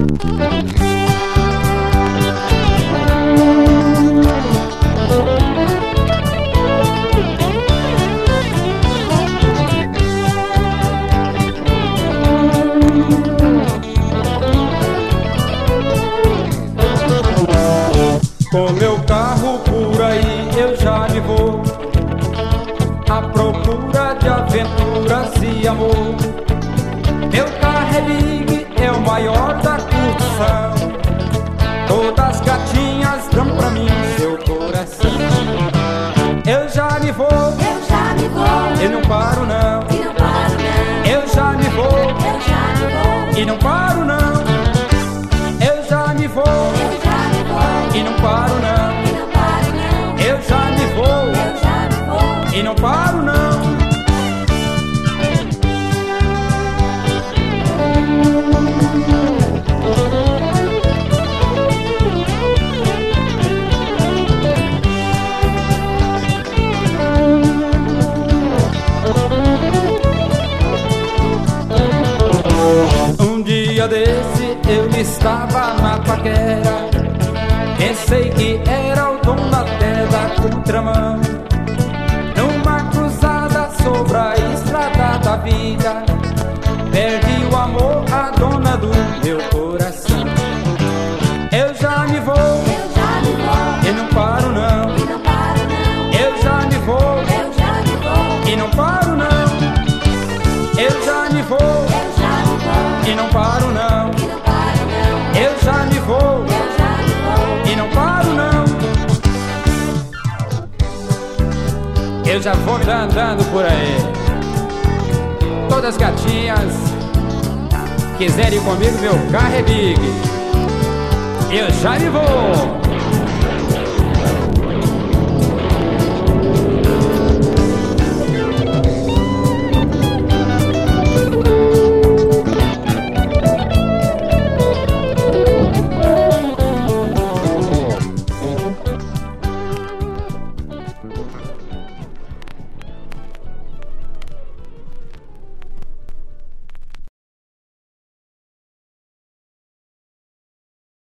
Com meu carro por aí eu já me vou, à procura de aventuras e amor. Meu carro é big, é o maior da curtição. Todas as gatinhas dão pra mim seu coração. Eu já me vou, e não paro não. Eu já me vou, e não paro não. Eu já me vou, e não paro não. Eu já me vou, e não paro não. Um dia desse eu estava na paquera, pensei que era o dono até da contramão. Numa cruzada sobre a estrada da vida, perdi o amor, a dona do meu coração. Eu já me vou, e não paro não. Eu já me vou, e não paro não. Eu já me vou, e não paro não. Eu já me vou, e não paro não. Eu já vou me andando por aí. Todas as gatinhas quiserem ir comigo, meu carro é big. Eu já me vou.